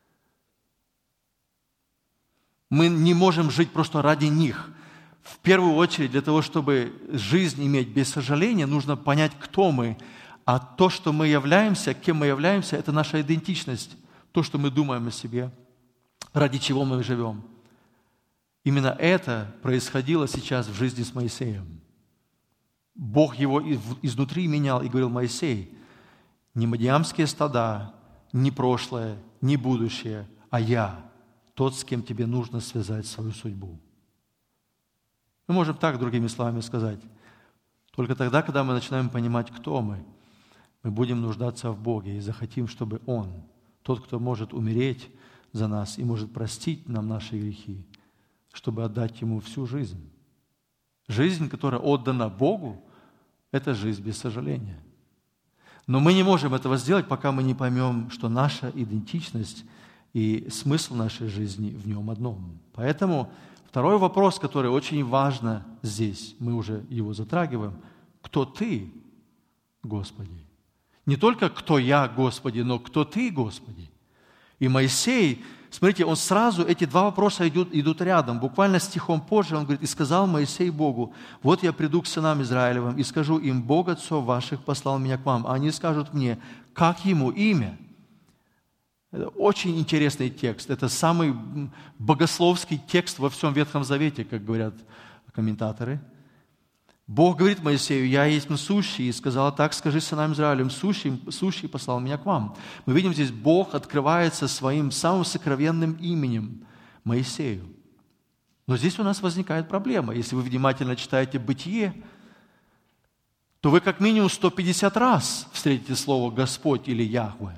Мы не можем жить просто ради них. В первую очередь, для того, чтобы жизнь иметь без сожаления, нужно понять, кто мы. А то, что мы являемся, кем мы являемся, это наша идентичность. То, что мы думаем о себе, ради чего мы живем. Именно это происходило сейчас в жизни с Моисеем. Бог его изнутри менял и говорил: Моисей, не мадиамские стада, не прошлое, не будущее, а я, тот, с кем тебе нужно связать свою судьбу. Мы можем так, другими словами сказать: только тогда, когда мы начинаем понимать, кто мы будем нуждаться в Боге и захотим, чтобы Он, тот, кто может умереть за нас и может простить нам наши грехи, чтобы отдать Ему всю жизнь. Жизнь, которая отдана Богу, это жизнь без сожаления. Но мы не можем этого сделать, пока мы не поймем, что наша идентичность и смысл нашей жизни в Нем одном. Поэтому второй вопрос, который очень важно здесь, мы уже его затрагиваем: кто Ты, Господи? Не только кто я, Господи, но кто Ты, Господи? И Моисей, смотрите, он сразу, эти два вопроса идут рядом. Буквально стихом позже он говорит: «И сказал Моисей Богу: вот я приду к сынам Израилевым и скажу им: Бог отцов ваших послал меня к вам. А они скажут мне: как ему имя?» Это очень интересный текст. Это самый богословский текст во всем Ветхом Завете, как говорят комментаторы. Бог говорит Моисею: «Я есть сущий, и сказал: так скажи сынам Израилевым: сущий послал меня к вам». Мы видим здесь, Бог открывается своим самым сокровенным именем Моисею. Но здесь у нас возникает проблема. Если вы внимательно читаете Бытие, то вы как минимум 150 раз встретите слово «Господь» или «Яхве».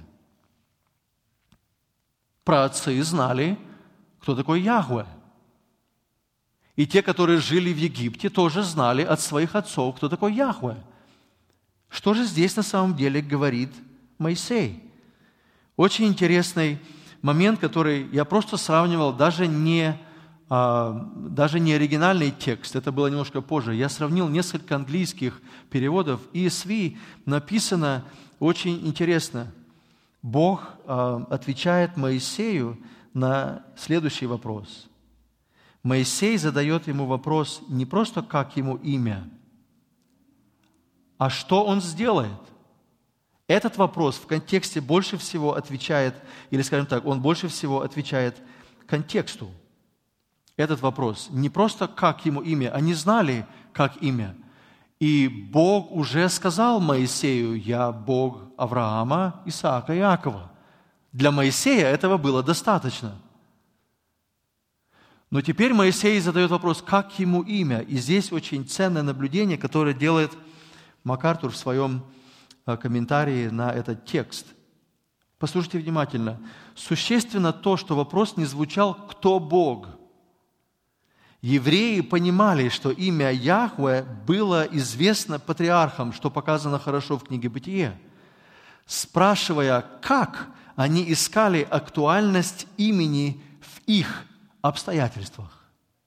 Праотцы знали, кто такой Яхве. И те, которые жили в Египте, тоже знали от своих отцов, кто такой Яхве. Что же здесь на самом деле говорит Моисей? Очень интересный момент, который я просто сравнивал, даже не оригинальный текст, это было немножко позже. Я сравнил несколько английских переводов. ESV написано очень интересно. Бог отвечает Моисею на следующий вопрос. Моисей задает ему вопрос не просто как ему имя, а что он сделает. Этот вопрос в контексте больше всего отвечает, или скажем так, он больше всего отвечает контексту. Этот вопрос не просто как ему имя, они знали как имя. И Бог уже сказал Моисею: «Я Бог Авраама, Исаака и Иакова». Для Моисея этого было достаточно. Но теперь Моисей задает вопрос, как ему имя. И здесь очень ценное наблюдение, которое делает МакАртур в своем комментарии на этот текст. Послушайте внимательно. Существенно то, что вопрос не звучал «Кто Бог?». Евреи понимали, что имя Яхве было известно патриархам, что показано хорошо в книге «Бытие». Спрашивая «как?», они искали актуальность имени в их обстоятельствах.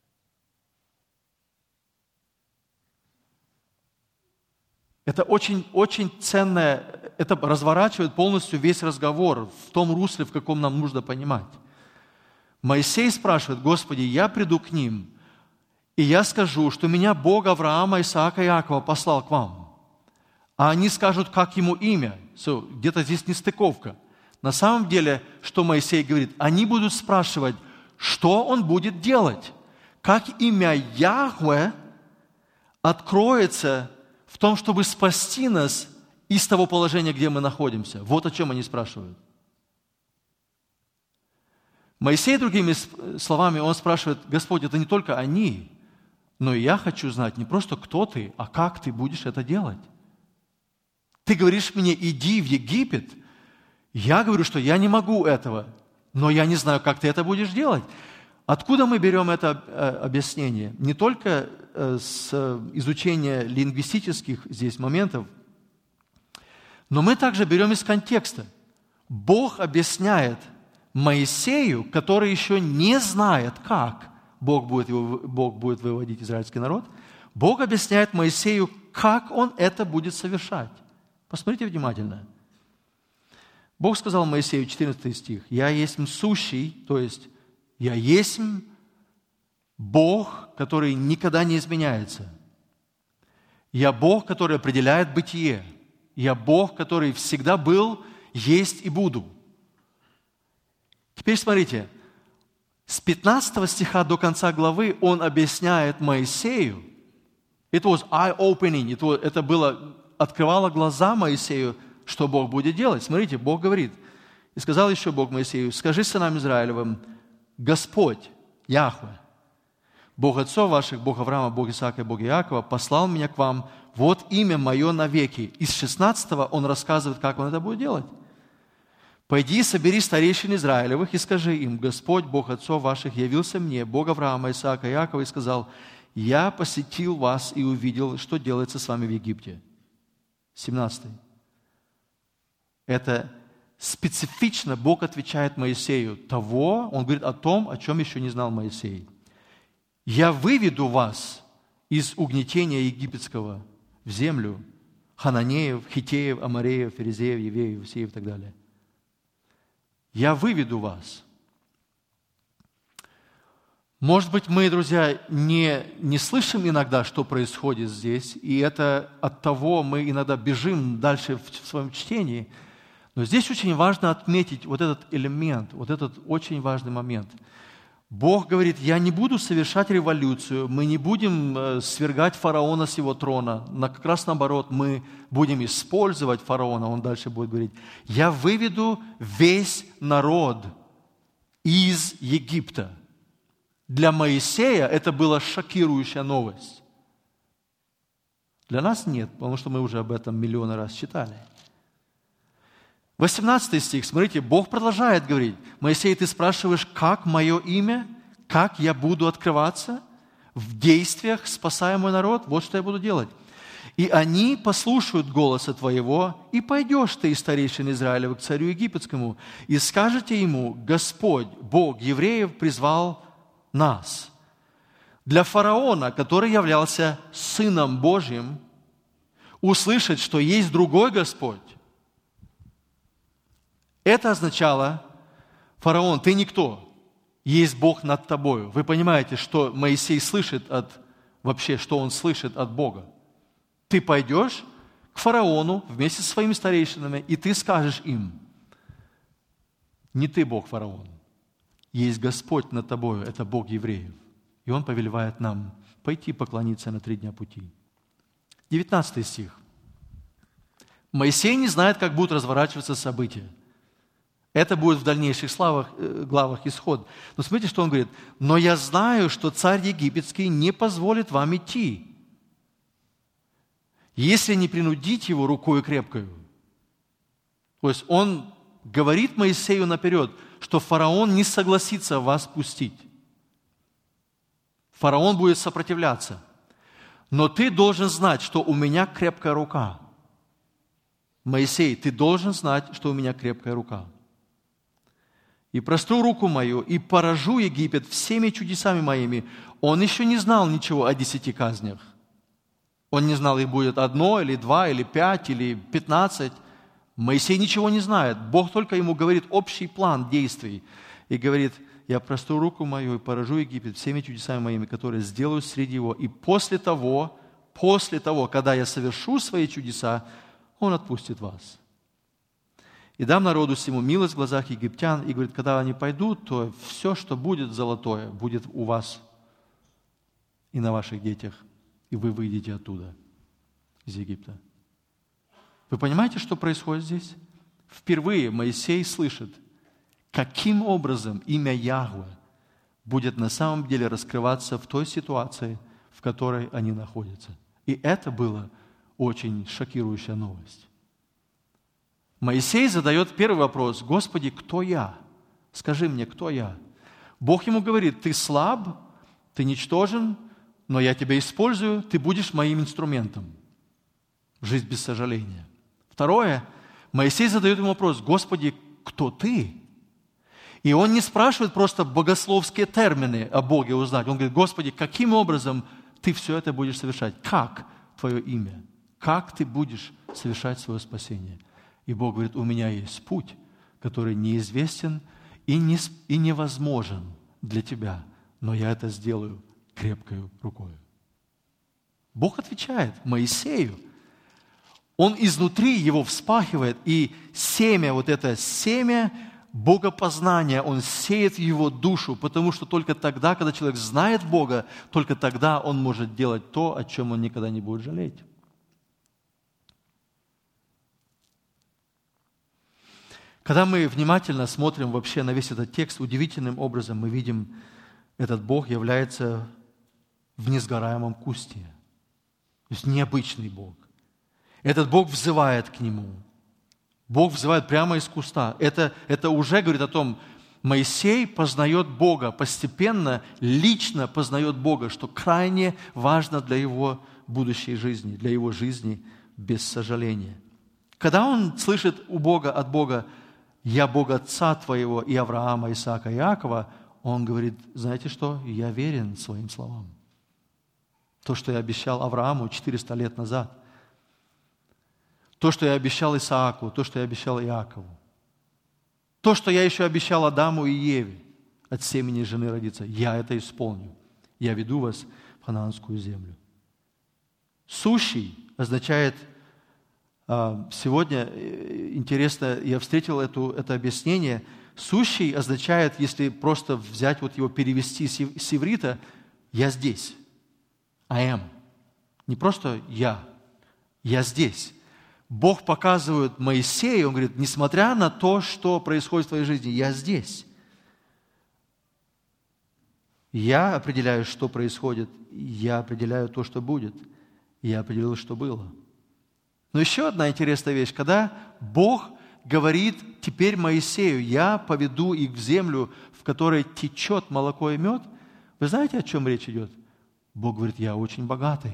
Это очень, очень ценное, это разворачивает полностью весь разговор в том русле, в каком нам нужно понимать. Моисей спрашивает: «Господи, я приду к ним, и я скажу, что меня Бог Авраама, Исаака и Иакова послал к вам». А они скажут, как ему имя. Где-то здесь нестыковка. На самом деле, что Моисей говорит? Они будут спрашивать, что он будет делать? Как имя Яхве откроется в том, чтобы спасти нас из того положения, где мы находимся? Вот о чем они спрашивают. Моисей, другими словами, он спрашивает: «Господь, это не только они, но и я хочу знать не просто кто ты, а как ты будешь это делать. Ты говоришь мне: иди в Египет. Я говорю, что я не могу этого, но я не знаю, как ты это будешь делать». Откуда мы берем это объяснение? Не только с изучения лингвистических здесь моментов, но мы также берем из контекста. Бог объясняет Моисею, который еще не знает, как Бог будет выводить израильский народ, Бог объясняет Моисею, как он это будет совершать. Посмотрите внимательно. Бог сказал Моисею, 14 стих, «Я есть сущий», то есть «Я есть Бог, который никогда не изменяется. Я Бог, который определяет бытие. Я Бог, который всегда был, есть и буду». Теперь смотрите, с 15 стиха до конца главы он объясняет Моисею, it was eye-opening, это было, открывало глаза Моисею, что Бог будет делать. Смотрите, Бог говорит, и сказал еще Бог Моисею, «Скажи сынам Израилевым, Господь, Яхве, Бог отцов ваших, Бог Авраама, Бог Исаака и Бог Иакова, послал меня к вам, вот имя мое навеки». Из 16 он рассказывает, как он это будет делать. «Пойди, собери старейшин Израилевых и скажи им, Господь, Бог отцов ваших, явился мне, Бог Авраама, Исаака и Иакова, и сказал, я посетил вас и увидел, что делается с вами в Египте». 17. Это специфично Бог отвечает Моисею того, он говорит о том, о чем еще не знал Моисей. «Я выведу вас из угнетения египетского в землю Хананеев, Хитеев, Амореев, Ферезеев, Евеев, Евсеев и так далее. Я выведу вас». Может быть, мы, друзья, не слышим иногда, что происходит здесь, и это от того мы иногда бежим дальше в своем чтении. Но здесь очень важно отметить вот этот элемент, вот этот очень важный момент. Бог говорит, я не буду совершать революцию, мы не будем свергать фараона с его трона, как раз наоборот, мы будем использовать фараона, он дальше будет говорить, я выведу весь народ из Египта. Для Моисея это была шокирующая новость. Для нас нет, потому что мы уже об этом миллионы раз читали. 18 стих, смотрите, Бог продолжает говорить. Моисей, ты спрашиваешь, как мое имя, как я буду открываться в действиях, спасая мой народ? Вот что я буду делать. «И они послушают голоса твоего, и пойдешь ты из старейшин Израилева к царю египетскому, и скажете ему, Господь, Бог евреев, призвал нас». Для фараона, который являлся Сыном Божьим, услышать, что есть другой Господь, это означало, фараон, ты никто, есть Бог над тобою. Вы понимаете, что Моисей слышит вообще, что он слышит от Бога. Ты пойдешь к фараону вместе со своими старейшинами, и ты скажешь им, не ты Бог фараон, есть Господь над тобою, это Бог евреев. И Он повелевает нам пойти поклониться на 3 дня пути. 19 стих. Моисей не знает, как будут разворачиваться события. Это будет в дальнейших главах Исход. Но смотрите, что он говорит. «Но я знаю, что царь египетский не позволит вам идти, если не принудить его рукою крепкою». То есть он говорит Моисею наперед, что фараон не согласится вас пустить. Фараон будет сопротивляться. Но ты должен знать, что у меня крепкая рука. Моисей, ты должен знать, что у меня крепкая рука. «И простру руку мою, и поражу Египет всеми чудесами моими». Он еще не знал ничего о 10 казнях. Он не знал, их будет 1, или 2, или 5, или 15. Моисей ничего не знает. Бог только ему говорит общий план действий. И говорит, я простру руку мою и поражу Египет всеми чудесами моими, которые сделаю среди его. И после того, когда я совершу свои чудеса, он отпустит вас. И дам народу всему милость в глазах египтян. И говорит, когда они пойдут, то все, что будет золотое, будет у вас и на ваших детях. И вы выйдете оттуда, из Египта. Вы понимаете, что происходит здесь? Впервые Моисей слышит, каким образом имя Яхве будет на самом деле раскрываться в той ситуации, в которой они находятся. И это была очень шокирующая новость. Моисей задает первый вопрос. Господи, кто я? Скажи мне, кто я? Бог ему говорит, ты слаб, ты ничтожен, но я тебя использую, ты будешь моим инструментом. Жизнь без сожаления. Второе. Моисей задает ему вопрос. Господи, кто ты? И он не спрашивает просто богословские термины о Боге узнать. Он говорит, Господи, каким образом ты все это будешь совершать. Как твое имя? Как ты будешь совершать свое спасение? И Бог говорит, у меня есть путь, который неизвестен и невозможен для тебя, но я это сделаю крепкой рукой. Бог отвечает Моисею. Он изнутри его вспахивает, и семя, вот это семя богопознания, он сеет в его душу, потому что только тогда, когда человек знает Бога, только тогда он может делать то, о чем он никогда не будет жалеть. Когда мы внимательно смотрим вообще на весь этот текст, удивительным образом мы видим, этот Бог является в несгораемом кусте. То есть необычный Бог. Этот Бог взывает к Нему. Бог взывает прямо из куста. Это уже говорит о том, Моисей познает Бога, постепенно, лично познает Бога, что крайне важно для его будущей жизни, для его жизни без сожаления. Когда он слышит от Бога, «Я Бог Отца твоего и Авраама, Исаака и Иакова», он говорит, знаете что, я верен своим словам. То, что я обещал Аврааму 400 лет назад, то, что я обещал Исааку, то, что я обещал Иакову, то, что я еще обещал Адаму и Еве, от семени жены родиться, я это исполню. Я веду вас в ханаанскую землю. Сущий означает, сегодня, интересно, я встретил это объяснение, сущий означает, если просто взять, вот его перевести с иврита, я здесь. I am. Не просто я здесь. Бог показывает Моисею, он говорит, несмотря на то, что происходит в твоей жизни, я здесь. Я определяю, что происходит, я определяю то, что будет. Я определил, что было. Но еще одна интересная вещь, когда Бог говорит теперь Моисею, я поведу их в землю, в которой течет молоко и мед, вы знаете, о чем речь идет? Бог говорит, я очень богатый.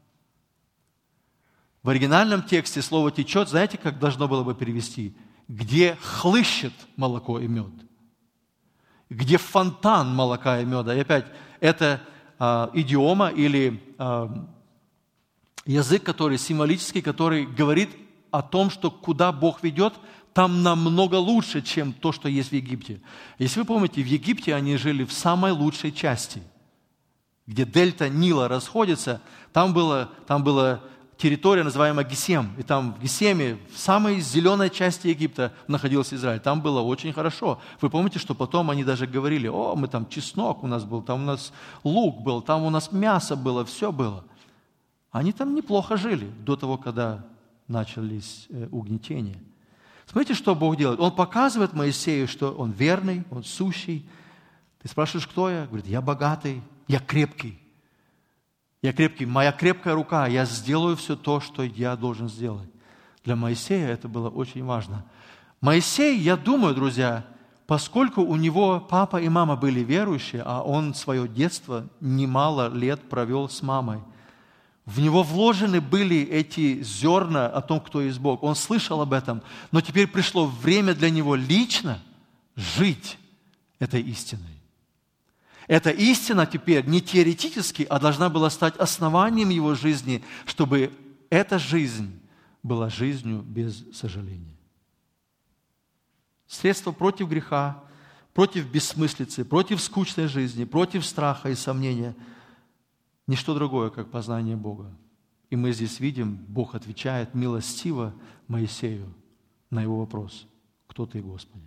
В оригинальном тексте слово «течет», знаете, как должно было бы перевести? Где хлыщет молоко и мед. Где фонтан молока и меда. И опять, это идиома или язык, который символический, который говорит о том, что куда Бог ведет, там намного лучше, чем то, что есть в Египте. Если вы помните, в Египте они жили в самой лучшей части, где дельта Нила расходится, там была территория, называемая Гесем. И там в Гесеме, в самой зеленой части Египта находился Израиль. Там было очень хорошо. Вы помните, что потом они даже говорили, мы там чеснок у нас был, там у нас лук был, там у нас мясо было, все было. Они там неплохо жили до того, когда начались угнетения. Смотрите, что Бог делает. Он показывает Моисею, что он верный, он сущий. Ты спрашиваешь, кто я? Говорит, я богатый, я крепкий. Я крепкий, моя крепкая рука, я сделаю все то, что я должен сделать. Для Моисея это было очень важно. Моисей, я думаю, друзья, поскольку у него папа и мама были верующие, а он свое детство немало лет провел с мамой, в него вложены были эти зерна о том, кто есть Бог. Он слышал об этом, но теперь пришло время для него лично жить этой истиной. Эта истина теперь не теоретически, а должна была стать основанием его жизни, чтобы эта жизнь была жизнью без сожаления. Средство против греха, против бессмыслицы, против скучной жизни, против страха и сомнения – ничто другое, как познание Бога. И мы здесь видим, Бог отвечает милостиво Моисею на его вопрос: «Кто ты, Господи?»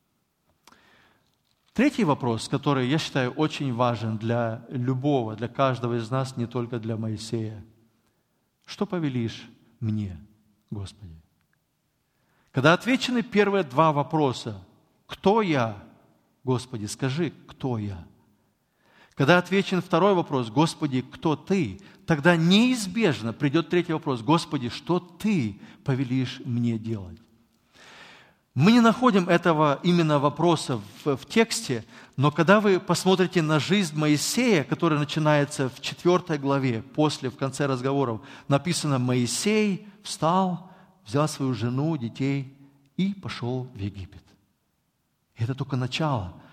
Третий вопрос, который, я считаю, очень важен для любого, для каждого из нас, не только для Моисея. Что повелишь мне, Господи? Когда отвечены первые два вопроса, «Кто я, Господи, скажи, кто я?» Когда отвечен второй вопрос, «Господи, кто Ты?», тогда неизбежно придет третий вопрос, «Господи, что Ты повелишь мне делать?». Мы не находим этого именно вопроса в тексте, но когда вы посмотрите на жизнь Моисея, которая начинается в 4 главе, в конце разговоров, написано: «Моисей встал, взял свою жену, детей и пошел в Египет». Это только начало.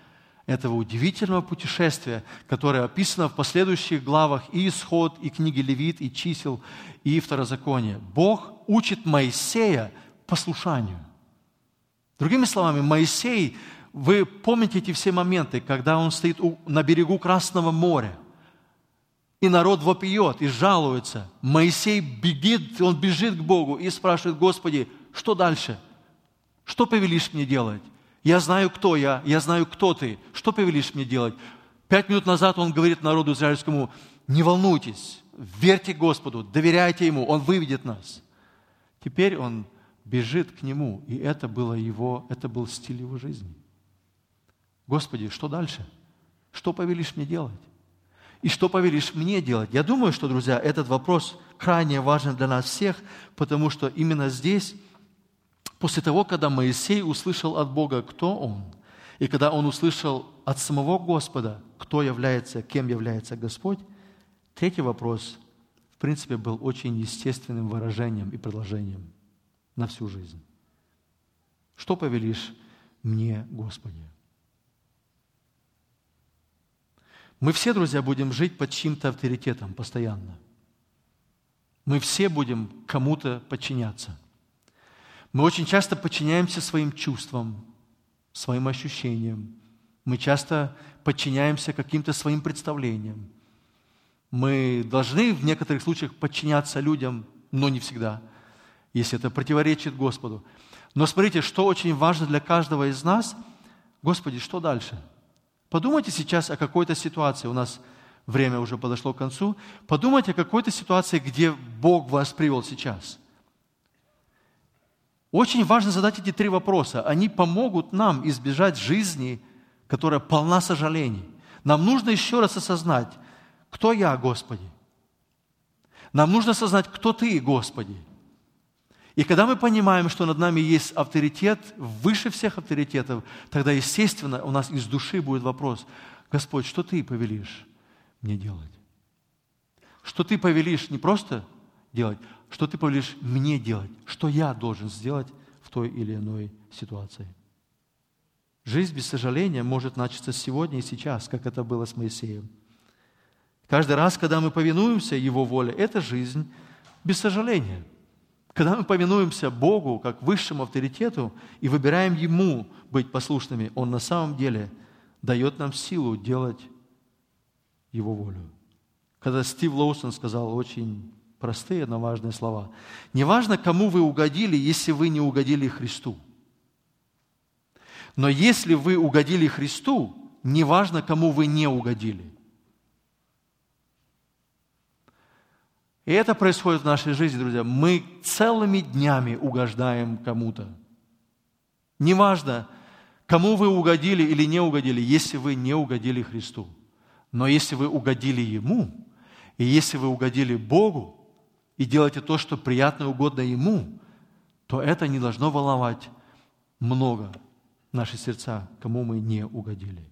этого удивительного путешествия, которое описано в последующих главах и Исход, и книги Левит, и Чисел, и Второзаконие. Бог учит Моисея послушанию. Другими словами, Моисей, вы помните эти все моменты, когда он стоит на берегу Красного моря, и народ вопиет и жалуется. Моисей бежит, он бежит к Богу и спрашивает: Господи, что дальше? Что повелишь мне делать? Я знаю, кто я знаю, кто ты. Что повелишь мне делать? 5 минут назад он говорит народу израильскому: не волнуйтесь, верьте Господу, доверяйте Ему, Он выведет нас. Теперь он бежит к Нему, и это был стиль его жизни. Господи, что дальше? Что повелишь мне делать? И что повелишь мне делать? Я думаю, что, друзья, этот вопрос крайне важен для нас всех, потому что именно здесь, после того, когда Моисей услышал от Бога, кто он, и когда он услышал от самого Господа, кем является Господь, третий вопрос, в принципе, был очень естественным выражением и предложением на всю жизнь. Что повелишь мне, Господи? Мы все, друзья, будем жить под чьим-то авторитетом постоянно. Мы все будем кому-то подчиняться. Мы очень часто подчиняемся своим чувствам, своим ощущениям. Мы часто подчиняемся каким-то своим представлениям. Мы должны в некоторых случаях подчиняться людям, но не всегда, если это противоречит Господу. Но смотрите, что очень важно для каждого из нас. Господи, что дальше? Подумайте сейчас о какой-то ситуации. У нас время уже подошло к концу. Подумайте о какой-то ситуации, где Бог вас привел сейчас. Очень важно задать эти 3 вопроса. Они помогут нам избежать жизни, которая полна сожалений. Нам нужно еще раз осознать, кто я, Господи. Нам нужно осознать, кто Ты, Господи. И когда мы понимаем, что над нами есть авторитет, выше всех авторитетов, тогда, естественно, у нас из души будет вопрос: Господь, что Ты повелишь мне делать? Что Ты повелишь не просто делать, что Ты повелишь мне делать? Что я должен сделать в той или иной ситуации? Жизнь без сожаления может начаться сегодня и сейчас, как это было с Моисеем. Каждый раз, когда мы повинуемся Его воле, это жизнь без сожаления. Когда мы повинуемся Богу как высшему авторитету и выбираем Ему быть послушными, Он на самом деле дает нам силу делать Его волю. Когда Стив Лоусон сказал очень простые, но важные слова: «Не важно, кому вы угодили, если вы не угодили Христу. Но если вы угодили Христу, не важно, кому вы не угодили». И это происходит в нашей жизни, друзья. Мы целыми днями угождаем кому-то. Неважно, кому вы угодили или не угодили, если вы не угодили Христу. Но если вы угодили Ему, и если вы угодили Богу, и делаете то, что приятно и угодно Ему, то это не должно волновать много наши сердца, кому мы не угодили.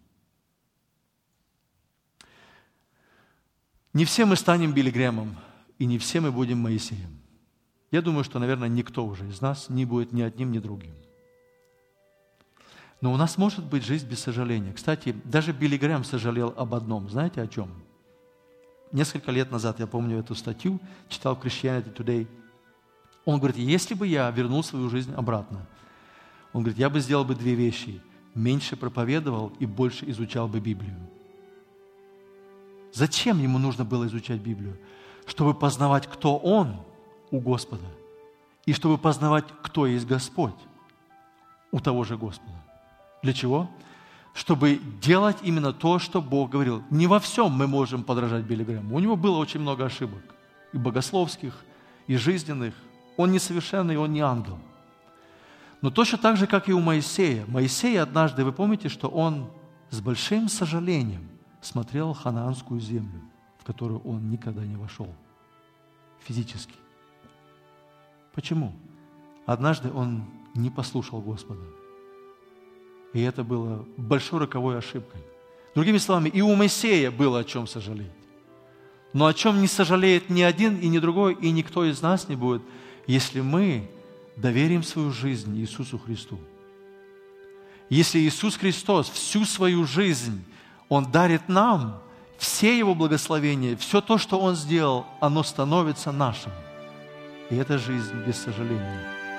Не все мы станем Билли Грэмом, и не все мы будем Моисеем. Я думаю, что, наверное, никто уже из нас не будет ни одним, ни другим. Но у нас может быть жизнь без сожаления. Кстати, даже Билли Грэм сожалел об одном. Знаете о чем? Несколько лет назад, я помню эту статью, читал в Christianity Today. Он говорит: если бы я вернул свою жизнь обратно, он говорит, я бы сделал 2 вещи. Меньше проповедовал и больше изучал бы Библию. Зачем ему нужно было изучать Библию? Чтобы познавать, кто он у Господа, и чтобы познавать, кто есть Господь у того же Господа. Для чего? Чтобы делать именно то, что Бог говорил. Не во всем мы можем подражать Билли Грэму. У него было очень много ошибок, и богословских, и жизненных. Он несовершенный, он не ангел. Но точно так же, как и у Моисея. Моисей однажды, вы помните, что он с большим сожалением смотрел ханаанскую землю, в которую он никогда не вошел физически. Почему? Однажды он не послушал Господа. И это было большой роковой ошибкой. Другими словами, и у Моисея было о чем сожалеть. Но о чем не сожалеет ни один и ни другой, и никто из нас не будет, если мы доверим свою жизнь Иисусу Христу. Если Иисус Христос всю свою жизнь, Он дарит нам, все Его благословения, все то, что Он сделал, оно становится нашим. И это жизнь без сожаления.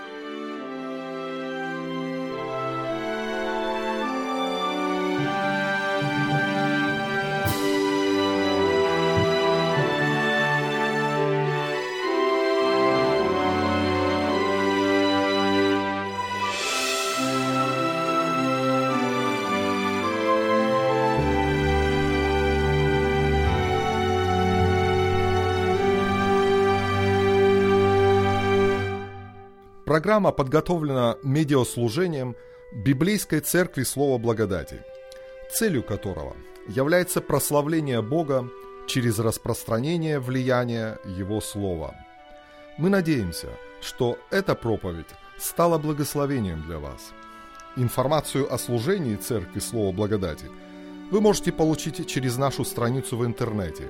Программа подготовлена медиаслужением Библейской Церкви Слова Благодати, целью которого является прославление Бога через распространение влияния Его Слова. Мы надеемся, что эта проповедь стала благословением для вас. Информацию о служении Церкви Слова Благодати вы можете получить через нашу страницу в интернете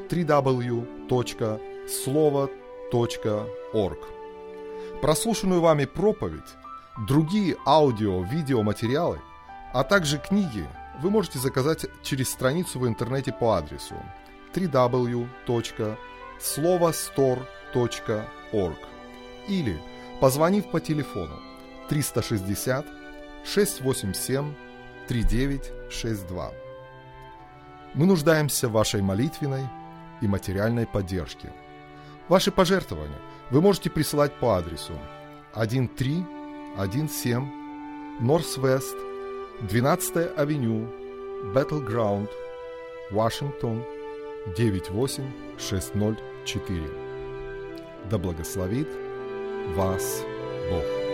www.slovo.org. Прослушанную вами проповедь, другие аудио-видеоматериалы, а также книги вы можете заказать через страницу в интернете по адресу www.slovostore.org или позвонив по телефону 360 687 3962. Мы нуждаемся в вашей молитвенной и материальной поддержке. Ваши пожертвования вы можете присылать по адресу 1317 Northwest 12-я авеню, Battleground, Вашингтон, 98604. Да благословит вас Бог.